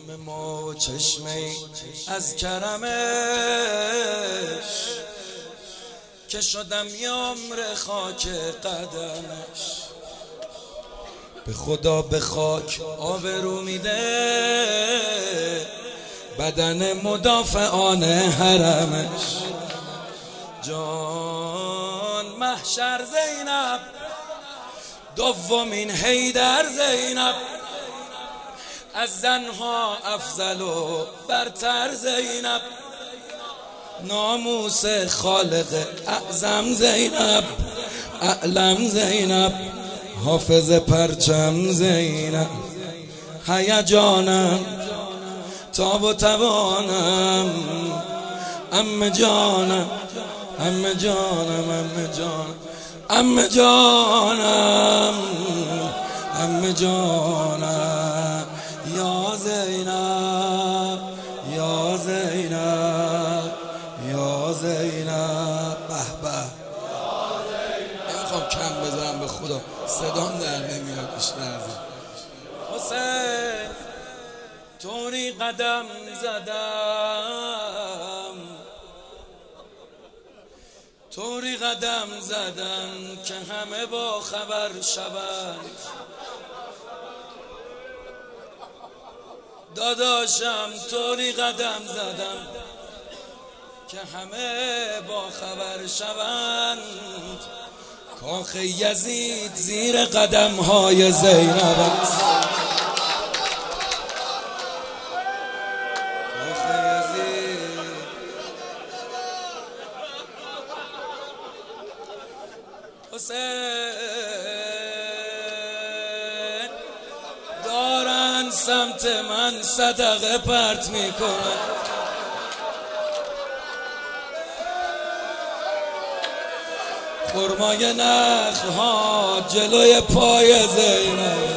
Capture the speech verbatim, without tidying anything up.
چشم ما و چشمه از کرمش که شدم یامر خاک قدمش. به خدا به خاک آبرو میده بدن مدافعان حرمش. جان محشر زینب، دومین حیدر زینب، از زنها افضل و برتر زینب، ناموس خالق اعظم زینب، اعلم زینب، حافظ پرچم زینب. هیجانم تاب و توانم، عمه جانم عمه جانم عمه جانم عمه جانم عمه جانم. یا زینب یا زینب یا زینب. به به. نمیخوام کم بذارم به خدا، صدام در نمیاد بیشتر از این. حسین طوری قدم زدم، طوری قدم زدم که همه با خبر شوند. داداشم طوری قدم زدم که همه با خبر شوند. کاخ یزید زیر قدم های زینب است. کاخ یزید حسین دارن سمت من صدقه پرت میکنن. خرمای نخل ها جلوی پای زینب.